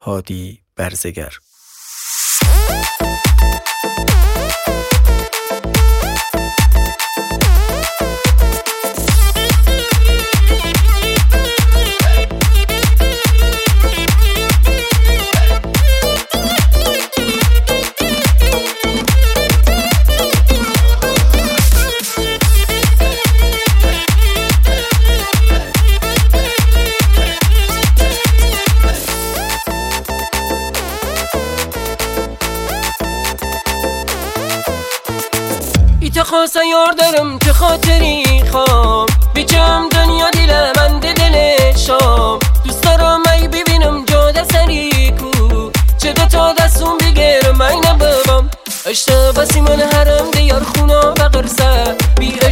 هادی برزگر. تو خواست یار دارم که خاطری خوام بیچم دنیا دیل من دل شام دوست دارم ای ببینم جاده سری کو چه تا دستون بگیرم ای نبابم اشتا بسی من حرم دیار خونا بقرسه بی